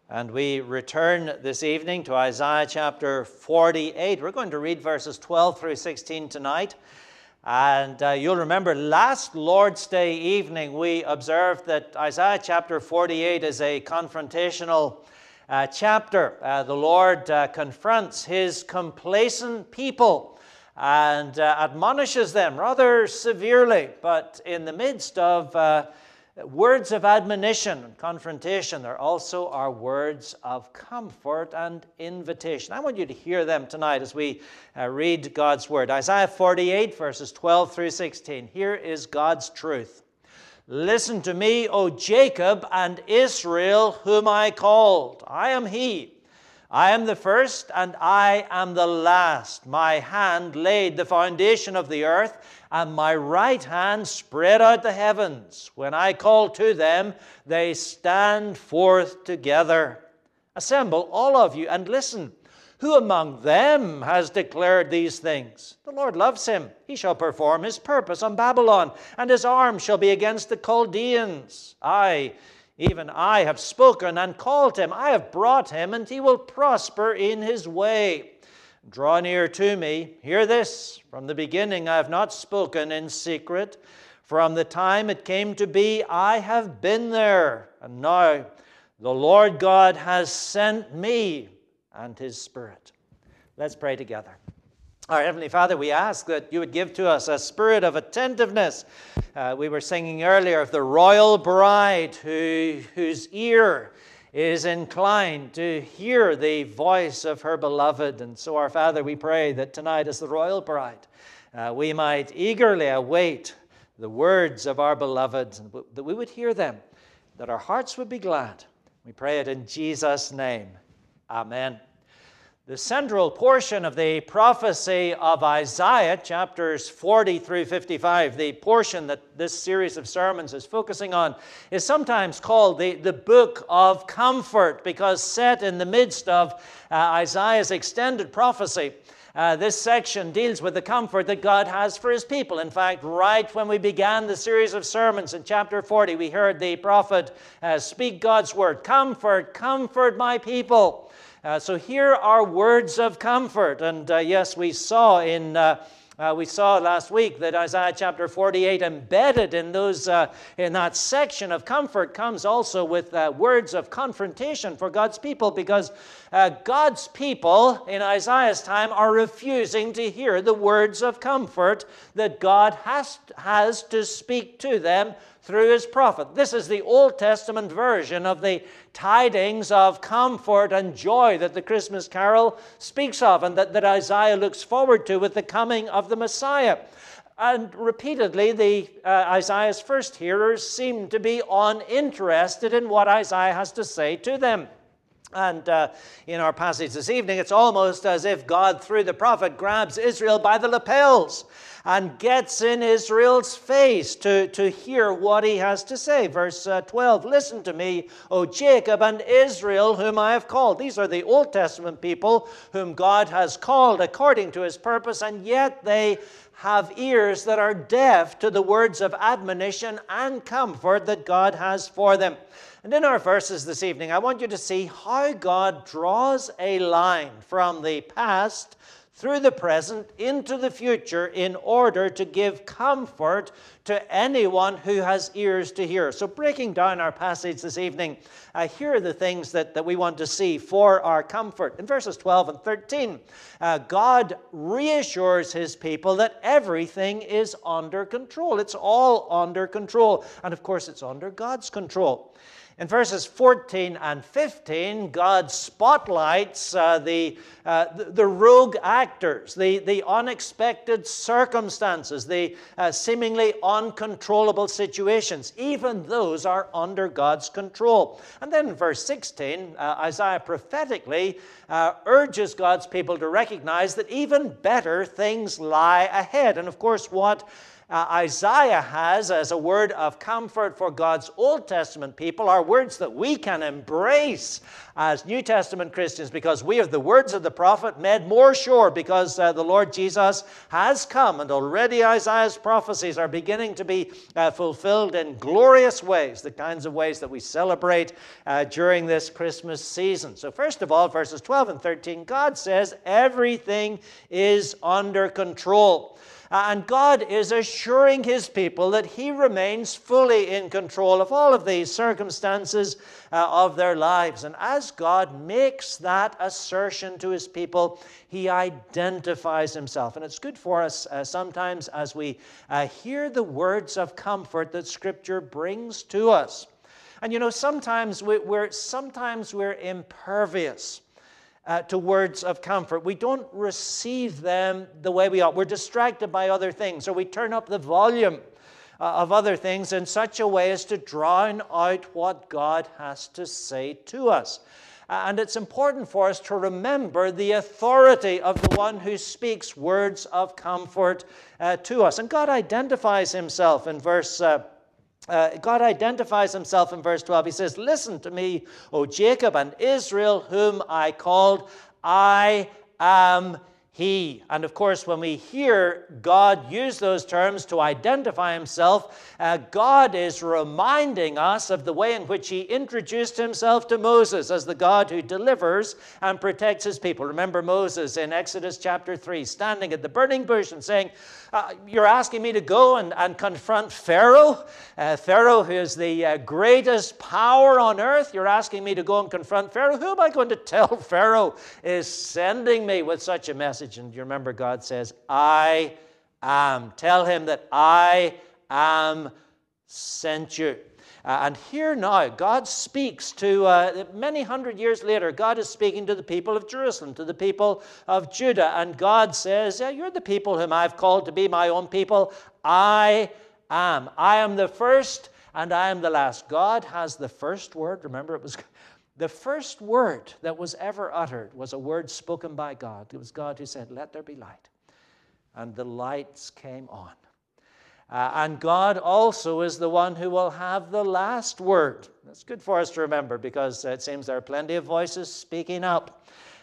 And we return this evening to Isaiah chapter 48. We're going to read verses 12 through 16 tonight. And you'll remember last Lord's Day evening we observed that Isaiah chapter 48 is a confrontational chapter. The Lord confronts his complacent people and admonishes them rather severely. But in the midst of words of admonition and confrontation, there also are words of comfort and invitation. I want you to hear them tonight as we read God's word. Isaiah 48, verses 12 through 16. Here is God's truth. Listen to me, O Jacob and Israel, whom I called. I am he. I am the first and I am the last. My hand laid the foundation of the earth, and my right hand spread out the heavens. When I call to them, they stand forth together. Assemble, all of you, and listen. Who among them has declared these things? The Lord loves him. He shall perform his purpose on Babylon, and his arm shall be against the Chaldeans. Even I have spoken and called him. I have brought him, and he will prosper in his way. Draw near to me. Hear this. From the beginning I have not spoken in secret. From the time it came to be, I have been there. And now the Lord God has sent me and his Spirit. Let's pray together. Our Heavenly Father, we ask that you would give to us a spirit of attentiveness. We were singing earlier of the royal bride whose ear is inclined to hear the voice of her beloved. And so, our Father, we pray that tonight as the royal bride, we might eagerly await the words of our beloved, and that we would hear them, that our hearts would be glad. We pray it in Jesus' name. Amen. The central portion of the prophecy of Isaiah, chapters 40 through 55, the portion that this series of sermons is focusing on, is sometimes called the Book of Comfort, because set in the midst of Isaiah's extended prophecy, this section deals with the comfort that God has for his people. In fact, right when we began the series of sermons in chapter 40, we heard the prophet speak God's word, "Comfort, comfort my people." So here are words of comfort. And yes, we saw last week that Isaiah chapter 48, embedded in that section of comfort, comes also with words of confrontation for God's people, because God's people in Isaiah's time are refusing to hear the words of comfort that God has to speak to them through his prophet. This is the Old Testament version of the tidings of comfort and joy that the Christmas carol speaks of, and that Isaiah looks forward to with the coming of the Messiah. And repeatedly, Isaiah's first hearers seem to be uninterested in what Isaiah has to say to them. And in our passage this evening, it's almost as if God, through the prophet, grabs Israel by the lapels and gets in Israel's face to hear what he has to say. Verse 12, "Listen to me, O Jacob and Israel, whom I have called." These are the Old Testament people whom God has called according to his purpose, and yet they have ears that are deaf to the words of admonition and comfort that God has for them. And in our verses this evening, I want you to see how God draws a line from the past through the present into the future in order to give comfort to anyone who has ears to hear. So breaking down our passage this evening, here are the things that we want to see for our comfort. In verses 12 and 13, God reassures his people that everything is under control. It's all under control. And of course, it's under God's control. In verses 14 and 15, God spotlights the rogue actors, the unexpected circumstances, the seemingly uncontrollable situations. Even those are under God's control. And then in verse 16, Isaiah prophetically urges God's people to recognize that even better things lie ahead. And of course, what Isaiah has as a word of comfort for God's Old Testament people are words that we can embrace as New Testament Christians, because we have the words of the prophet made more sure because the Lord Jesus has come, and already Isaiah's prophecies are beginning to be fulfilled in glorious ways, the kinds of ways that we celebrate during this Christmas season. So first of all, verses 12 and 13, God says everything is under control. And God is assuring his people that he remains fully in control of all of these circumstances of their lives. And as God makes that assertion to his people, he identifies himself. And it's good for us sometimes as we hear the words of comfort that Scripture brings to us. And you know, sometimes we're impervious to words of comfort. We don't receive them the way we ought. We're distracted by other things, or we turn up the volume of other things in such a way as to drown out what God has to say to us. And it's important for us to remember the authority of the one who speaks words of comfort to us. And God identifies himself in verse 12. He says, "Listen to me, O Jacob and Israel, whom I called. I am he." And of course, when we hear God use those terms to identify himself, God is reminding us of the way in which he introduced himself to Moses as the God who delivers and protects his people. Remember Moses in Exodus chapter 3, standing at the burning bush and saying, "You're asking me to go and confront Pharaoh? Pharaoh, who is the greatest power on earth. You're asking me to go and confront Pharaoh? Who am I going to tell Pharaoh is sending me with such a message?" And you remember God says, "I am." Tell him that I am sent you. And here now, God speaks to, many hundred years later, God is speaking to the people of Jerusalem, to the people of Judah. And God says, "You're the people whom I've called to be my own people. I am. I am the first and I am the last." God has the first word. Remember, it was the first word that was ever uttered was a word spoken by God. It was God who said, "Let there be light." And the lights came on. And God also is the one who will have the last word. That's good for us to remember, because it seems there are plenty of voices speaking up.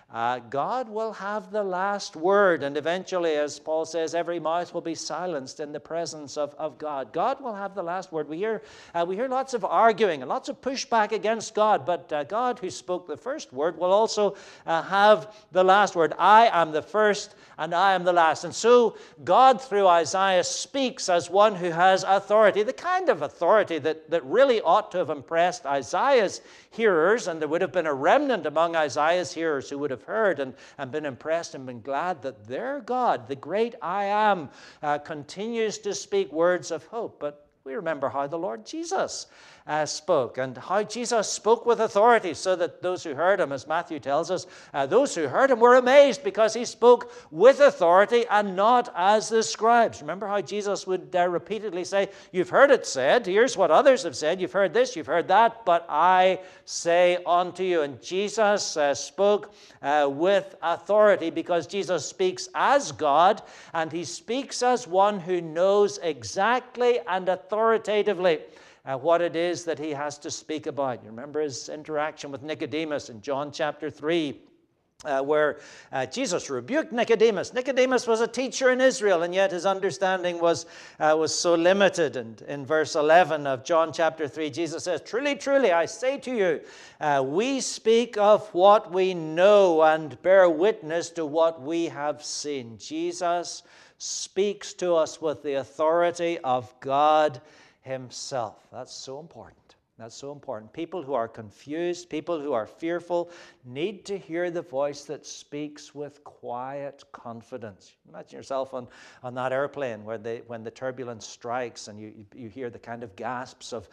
God will have the last word, and eventually, as Paul says, every mouth will be silenced in the presence of God. God will have the last word. We hear lots of arguing and lots of pushback against God, but God, who spoke the first word, will also have the last word. "I am the first and I am the last." And so God, through Isaiah, speaks as one who has authority, the kind of authority that really ought to have impressed Isaiah's hearers, and there would have been a remnant among Isaiah's hearers who would have heard and been impressed and been glad that their God, the great I Am, continues to speak words of hope. But we remember how the Lord Jesus spoke, and how Jesus spoke with authority, so that those who heard him, as Matthew tells us, those who heard him were amazed because he spoke with authority and not as the scribes. Remember how Jesus would repeatedly say, "You've heard it said, here's what others have said, you've heard this, you've heard that, but I say unto you." And Jesus spoke with authority because Jesus speaks as God, and he speaks as one who knows exactly and authoritatively what it is that he has to speak about. You remember his interaction with Nicodemus in John chapter 3, where Jesus rebuked Nicodemus. Nicodemus was a teacher in Israel, and yet his understanding was so limited. And in verse 11 of John chapter 3, Jesus says, "Truly, truly, I say to you, we speak of what we know and bear witness to what we have seen." Jesus speaks to us with the authority of God himself. That's so important. That's so important. People who are confused, people who are fearful, need to hear the voice that speaks with quiet confidence. Imagine yourself on that airplane when the turbulence strikes, and you hear the kind of gasps of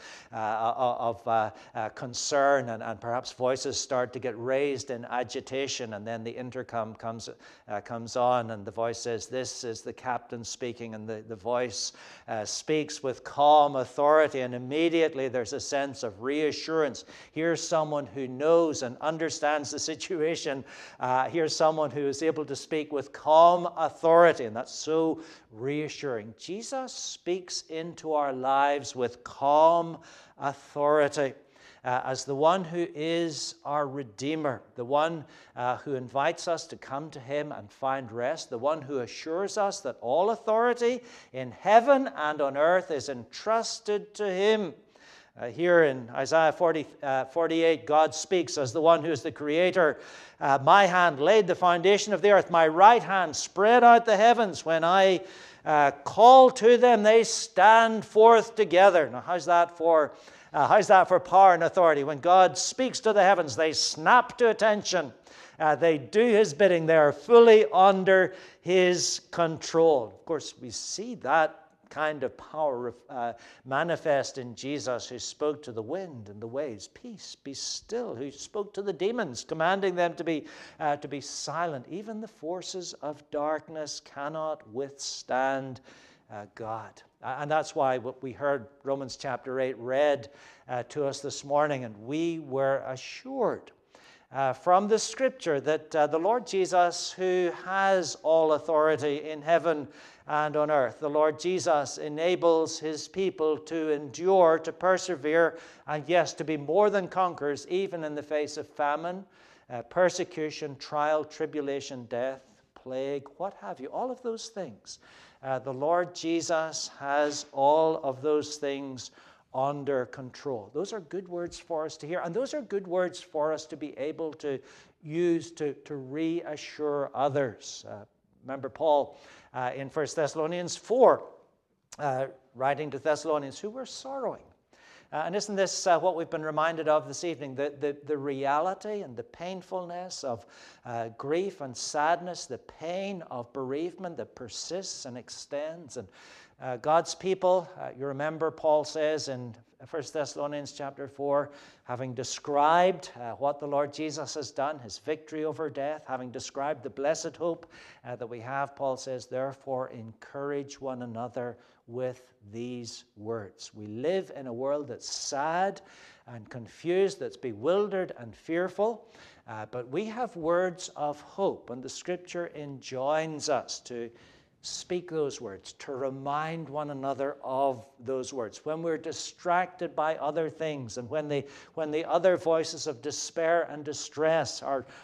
concern, and perhaps voices start to get raised in agitation, and then the intercom comes on, and the voice says, "This is the captain speaking," and the voice speaks with calm authority, and immediately there's a sense sense of reassurance. Here's someone who knows and understands the situation. Here's someone who is able to speak with calm authority, and that's so reassuring. Jesus speaks into our lives with calm authority. As the one who is our Redeemer, the one who invites us to come to him and find rest, the one who assures us that all authority in heaven and on earth is entrusted to him. Here in Isaiah 48, God speaks as the one who is the Creator. My hand laid the foundation of the earth. My right hand spread out the heavens. When I call to them, they stand forth together. Now, how's that for power and authority? When God speaks to the heavens, they snap to attention. They do his bidding. They are fully under his control. Of course, we see that kind of power manifest in Jesus, who spoke to the wind and the waves, "Peace, be still," who spoke to the demons, commanding them to be silent. Even the forces of darkness cannot withstand God. And that's why what we heard Romans chapter 8 read to us this morning, and we were assured from the Scripture that the Lord Jesus, who has all authority in heaven and on earth, the Lord Jesus enables his people to endure, to persevere, and yes, to be more than conquerors, even in the face of famine, persecution, trial, tribulation, death, plague, what have you, all of those things. The Lord Jesus has all of those things under control. Those are good words for us to hear, and those are good words for us to be able to use to reassure others. Remember Paul in 1 Thessalonians 4, writing to Thessalonians who were sorrowing. And isn't this what we've been reminded of this evening? The reality and the painfulness of grief and sadness, the pain of bereavement that persists and extends. And God's people, you remember Paul says in 1 Thessalonians chapter 4, having described what the Lord Jesus has done, his victory over death, having described the blessed hope that we have, Paul says, therefore encourage one another with these words. We live in a world that's sad and confused, that's bewildered and fearful, but we have words of hope, and the Scripture enjoins us to speak those words, to remind one another of those words. When we're distracted by other things, and when the other voices of despair and distress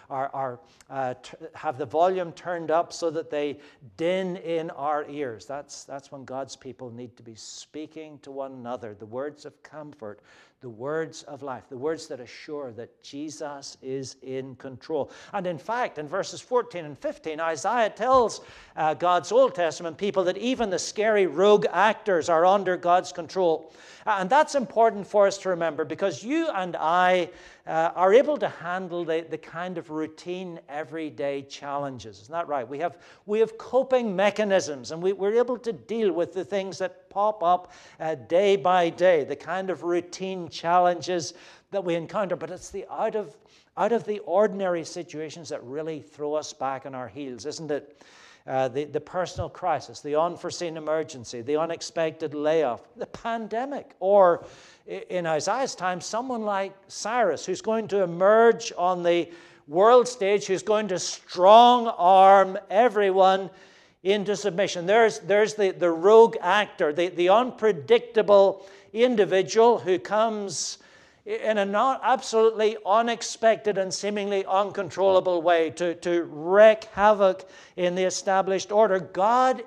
have the volume turned up so that they din in our ears, that's when God's people need to be speaking to one another the words of comfort, the words of life, the words that assure that Jesus is in control. And in fact, in verses 14 and 15, Isaiah tells God's Old Testament people that even the scary rogue actors are under God's control. And that's important for us to remember, because you and I are able to handle the kind of routine, everyday challenges. Isn't that right? We have coping mechanisms, and we're able to deal with the things that pop up day by day, the kind of routine challenges that we encounter. But it's the out of the ordinary situations that really throw us back on our heels, isn't it? The personal crisis, the unforeseen emergency, the unexpected layoff, the pandemic, or in Isaiah's time, someone like Cyrus, who's going to emerge on the world stage, who's going to strong-arm everyone into submission. There's the rogue actor, the unpredictable individual who comes in a not absolutely unexpected and seemingly uncontrollable way to wreak havoc in the established order. God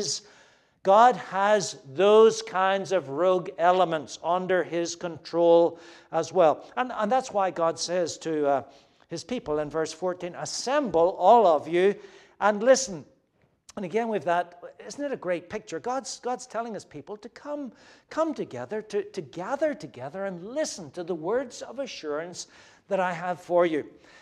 has those kinds of rogue elements under his control as well. And that's why God says to his people in verse 14, assemble all of you and listen. And again, with that, isn't it a great picture? God's telling his people to come together, to gather together and listen to the words of assurance that I have for you.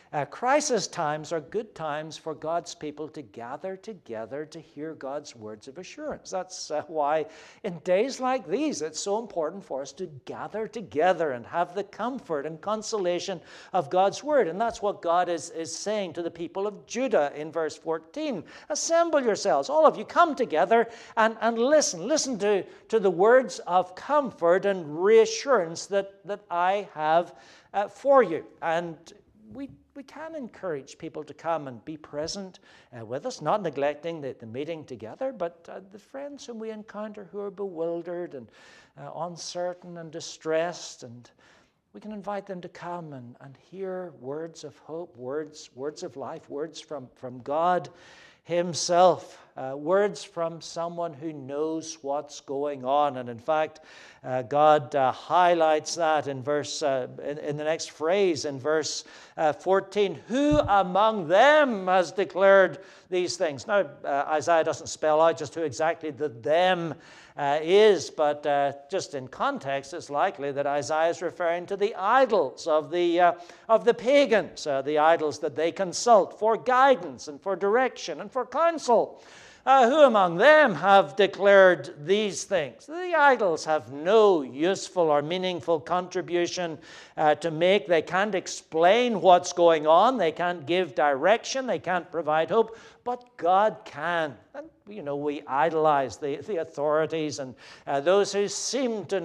Crisis times are good times for God's people to gather together to hear God's words of assurance. That's why in days like these it's so important for us to gather together and have the comfort and consolation of God's word. And that's what God is saying to the people of Judah in verse 14. Assemble yourselves, all of you, come together and listen. Listen to the words of comfort and reassurance that I have for you. And we can encourage people to come and be present with us, not neglecting the meeting together, but the friends whom we encounter who are bewildered and uncertain and distressed, and we can invite them to come and hear words of hope, words of life, words from God himself, words from someone who knows what's going on. And in fact, God highlights that in in the next phrase in verse 14. Who among them has declared these things? Now, Isaiah doesn't spell out just who exactly the them is, but just in context, it's likely that Isaiah is referring to the idols of the pagans, the idols that they consult for guidance and for direction and for counsel. Who among them have declared these things? The idols have no useful or meaningful contribution to make. They can't explain what's going on. They can't give direction. They can't provide hope. But God can. And, we idolize the authorities and those who seem to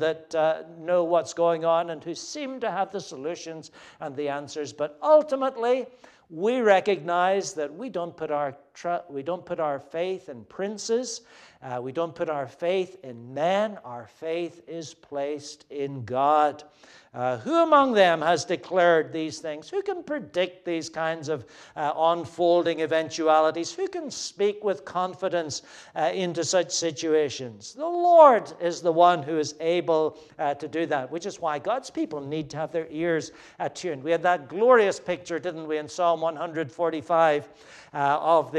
know what's going on and who seem to have the solutions and the answers. But ultimately, we recognize that we don't put our faith in princes. We don't put our faith in men. Our faith is placed in God. Who among them has declared these things? Who can predict these kinds of unfolding eventualities? Who can speak with confidence into such situations? The Lord is the one who is able to do that, which is why God's people need to have their ears attuned. We had that glorious picture, didn't we, in Psalm 145 of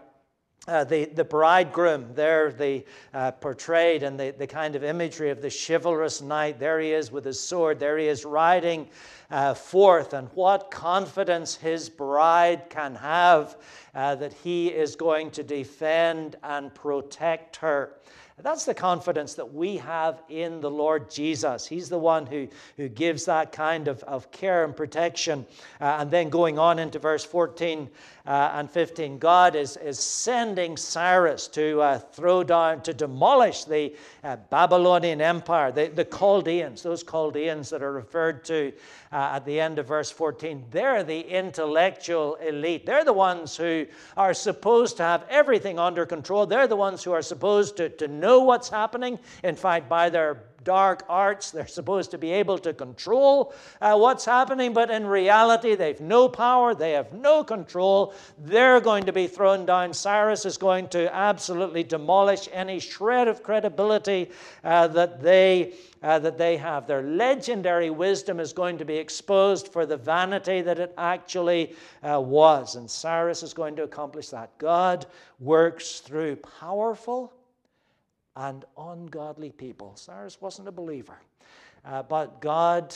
the bridegroom there, portrayed, and the kind of imagery of the chivalrous knight. There he is with his sword. There he is riding forth, and what confidence his bride can have that he is going to defend and protect her. That's the confidence that we have in the Lord Jesus. He's the one who gives that kind of care and protection. And then going on into verse 14 and 15, God is sending Cyrus to throw down, to demolish the Babylonian Empire, the Chaldeans, those Chaldeans that are referred to at the end of verse 14. They're the intellectual elite. They're the ones who are supposed to have everything under control. They're the ones who are supposed to know what's happening. In fact, by their dark arts, they're supposed to be able to control what's happening, but in reality, they've no power, they have no control. They're going to be thrown down. Cyrus is going to absolutely demolish any shred of credibility that they have. Their legendary wisdom is going to be exposed for the vanity that it actually was, and Cyrus is going to accomplish that. God works through powerful and ungodly people. Cyrus wasn't a believer, but God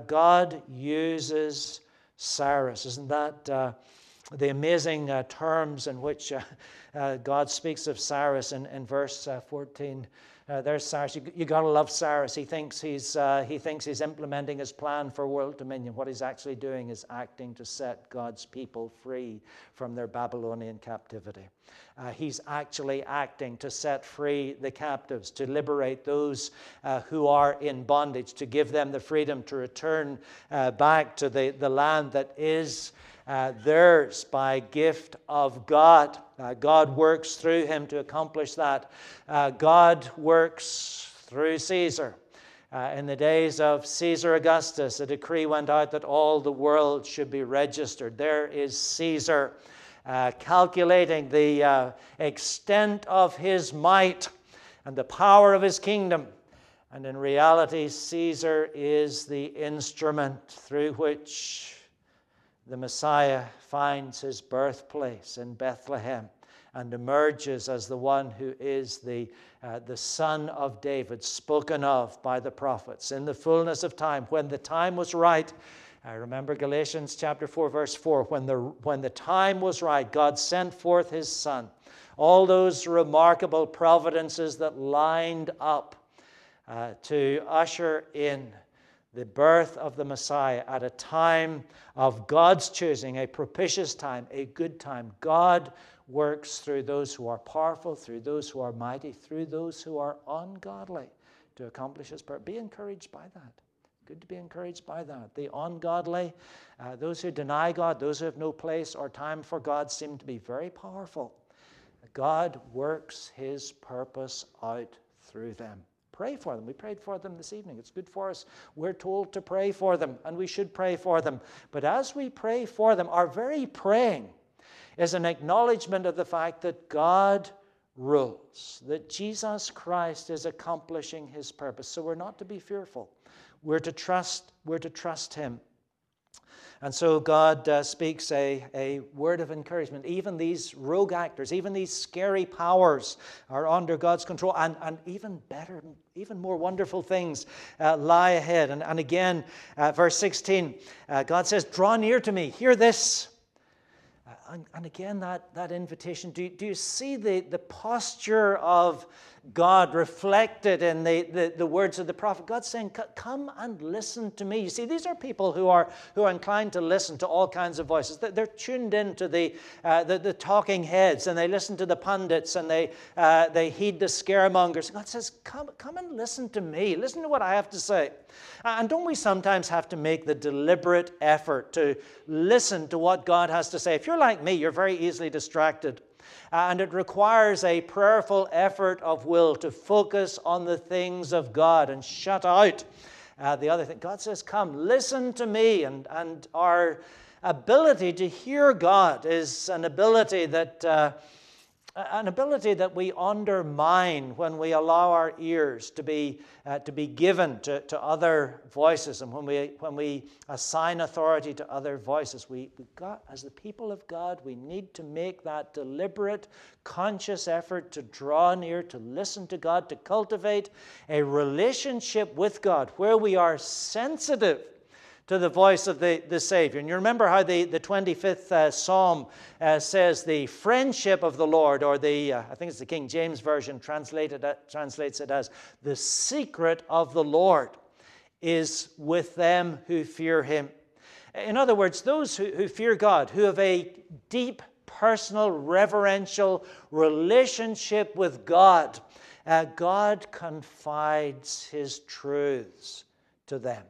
uses Cyrus. Isn't that the amazing terms in which God speaks of Cyrus in verse 14? There's Cyrus. You got to love Cyrus. He thinks he's implementing his plan for world dominion. What he's actually doing is acting to set God's people free from their Babylonian captivity. He's actually acting to set free the captives, to liberate those who are in bondage, to give them the freedom to return back to the land that is theirs by gift of God. God works through him to accomplish that. God works through Caesar. In the days of Caesar Augustus, a decree went out that all the world should be registered. There is Caesar calculating the extent of his might and the power of his kingdom. And in reality, Caesar is the instrument through which the Messiah finds his birthplace in Bethlehem and emerges as the one who is the son of David, spoken of by the prophets. In the fullness of time, when the time was right, Remember Galatians chapter 4, verse 4, when the time was right, God sent forth his Son. All those remarkable providences that lined up to usher in the birth of the Messiah at a time of God's choosing, a propitious time, a good time. God works through those who are powerful, through those who are mighty, through those who are ungodly to accomplish his purpose. Be encouraged by that. Good to be encouraged by that. The ungodly, those who deny God, those who have no place or time for God, seem to be very powerful. God works his purpose out through them. Pray for them. We prayed for them this evening. It's good for us. We're told to pray for them, and we should pray for them. But as we pray for them, our very praying is an acknowledgement of the fact that God rules, that Jesus Christ is accomplishing his purpose. So we're not to be fearful. We're to trust him. And so God speaks a word of encouragement. Even these rogue actors, even these scary powers are under God's control. And even better, even more wonderful things lie ahead. And again, verse 16, God says, draw near to me, hear this. And again, that invitation, do you see the posture of God reflected in the words of the prophet? God's saying, come and listen to me. You see, these are people who are inclined to listen to all kinds of voices. They're tuned into the talking heads, and they listen to the pundits, and they heed the scaremongers. God says, come and listen to me. Listen to what I have to say. And don't we sometimes have to make the deliberate effort to listen to what God has to say? If you're like me, you're very easily distracted. And it requires a prayerful effort of will to focus on the things of God and shut out the other thing. God says, come, listen to me. And our ability to hear God is an ability that we undermine when we allow our ears to be given to other voices, and when we assign authority to other voices. As the people of God, we need to make that deliberate, conscious effort to draw near, to listen to God, to cultivate a relationship with God where we are sensitive to the voice of the Savior. And you remember how the 25th Psalm says the friendship of the Lord, or I think it's the King James Version translates it as the secret of the Lord is with them who fear him. In other words, those who fear God, who have a deep, personal, reverential relationship with God, God confides his truths to them.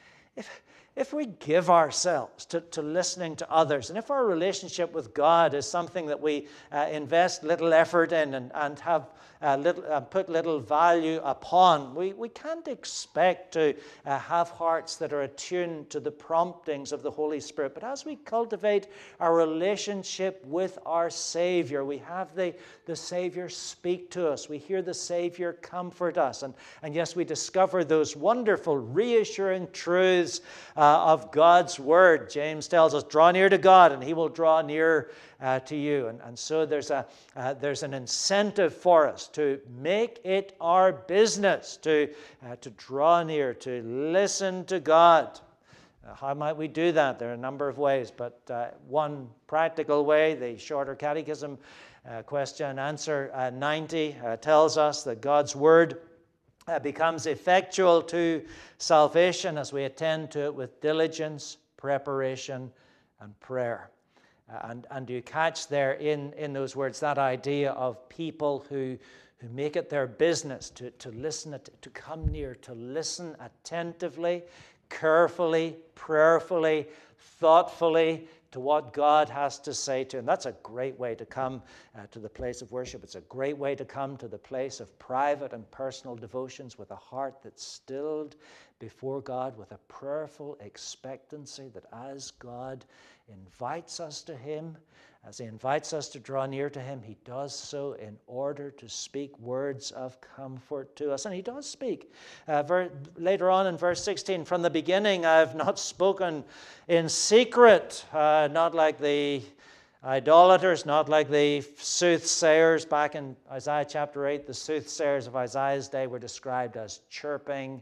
If we give ourselves to listening to others, and if our relationship with God is something that we invest little effort in and have put little value upon, we can't expect to have hearts that are attuned to the promptings of the Holy Spirit. But as we cultivate our relationship with our Savior, we have the Savior speak to us. We hear the Savior comfort us. And yes, we discover those wonderful, reassuring truths of God's Word. James tells us, draw near to God and he will draw near to you. And so there's an incentive for us to make it our business to draw near, to listen to God. How might we do that? There are a number of ways, but one practical way, the Shorter Catechism question and answer 90 tells us that God's Word becomes effectual to salvation as we attend to it with diligence, preparation, and prayer. And do you catch there in those words that idea of people who make it their business to listen, to come near, to listen attentively, carefully, prayerfully, thoughtfully to what God has to say to him. That's a great way to come to the place of worship. It's a great way to come to the place of private and personal devotions with a heart that's stilled before God, with a prayerful expectancy that as God invites us to him, as he invites us to draw near to him, he does so in order to speak words of comfort to us. And he does speak. Later on in verse 16, from the beginning I have not spoken in secret, not like the idolaters, not like the soothsayers. Back in Isaiah chapter 8, the soothsayers of Isaiah's day were described as chirping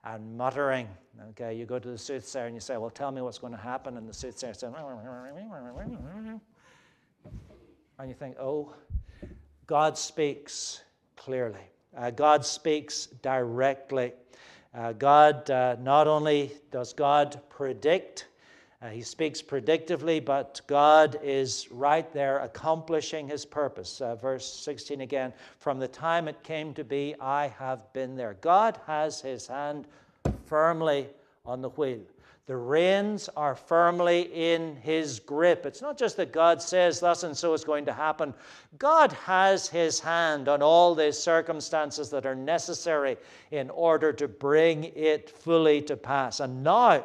and muttering. Okay, you go to the soothsayer and you say, well, tell me what's going to happen. And the soothsayer says, and you think, oh, God speaks clearly. God speaks directly. Not only does God predict, he speaks predictively, but God is right there accomplishing his purpose. Verse 16 again, from the time it came to be, I have been there. God has his hand firmly on the wheel. The reins are firmly in his grip. It's not just that God says thus and so is going to happen. God has his hand on all the circumstances that are necessary in order to bring it fully to pass. And now,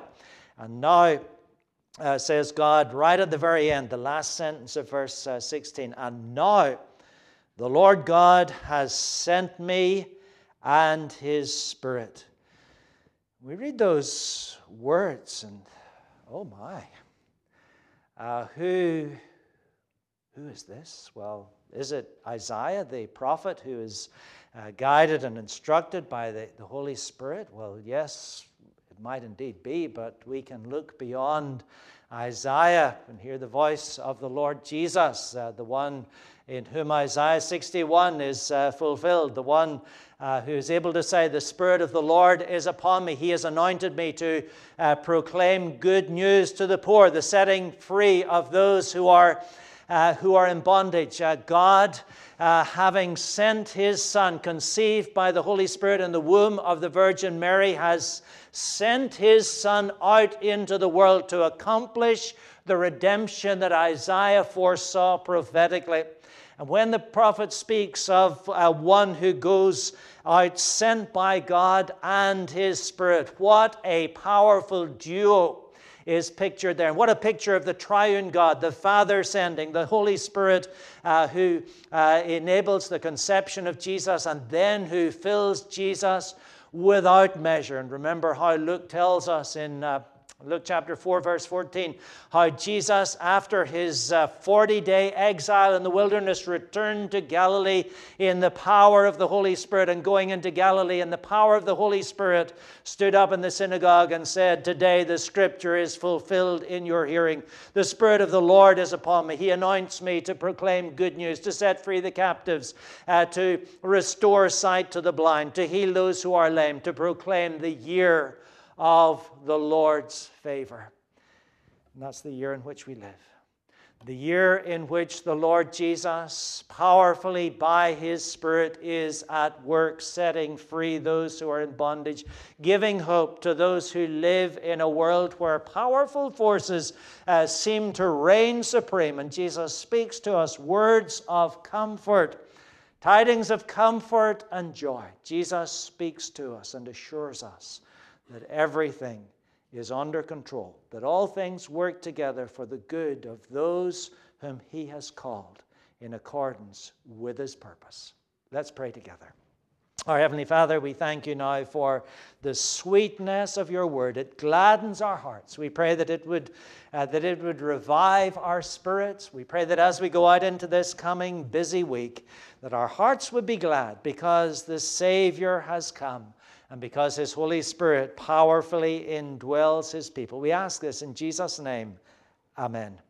says God right at the very end, the last sentence of verse 16, and now the Lord God has sent me and his Spirit. We read those words and, oh my, who is this? Well, is it Isaiah the prophet who is guided and instructed by the Holy Spirit? Well, yes, it might indeed be, but we can look beyond Isaiah and hear the voice of the Lord Jesus, the one in whom Isaiah 61 is fulfilled, the one who is able to say, the Spirit of the Lord is upon me. He has anointed me to proclaim good news to the poor, the setting free of those who are in bondage. God, having sent his Son, conceived by the Holy Spirit in the womb of the Virgin Mary, has sent his Son out into the world to accomplish the redemption that Isaiah foresaw prophetically. And when the prophet speaks of one who goes out sent by God and his Spirit, what a powerful duo is pictured there. And what a picture of the triune God, the Father sending, the Holy Spirit who enables the conception of Jesus and then who fills Jesus without measure. And remember how Luke tells us in Luke chapter 4, verse 14, how Jesus, after his 40-day exile in the wilderness, returned to Galilee in the power of the Holy Spirit, and going into Galilee in the power of the Holy Spirit, stood up in the synagogue and said, today the scripture is fulfilled in your hearing. The Spirit of the Lord is upon me. He anoints me to proclaim good news, to set free the captives, to restore sight to the blind, to heal those who are lame, to proclaim the year of the Lord's favor. And that's the year in which we live. The year in which the Lord Jesus, powerfully by his Spirit, is at work setting free those who are in bondage, giving hope to those who live in a world where powerful forces seem to reign supreme. And Jesus speaks to us words of comfort, tidings of comfort and joy. Jesus speaks to us and assures us that everything is under control, that all things work together for the good of those whom he has called in accordance with his purpose. Let's pray together. Our Heavenly Father, we thank you now for the sweetness of your word. It gladdens our hearts. We pray that it would revive our spirits. We pray that as we go out into this coming busy week, that our hearts would be glad because the Savior has come, and because his Holy Spirit powerfully indwells his people. We ask this in Jesus' name. Amen.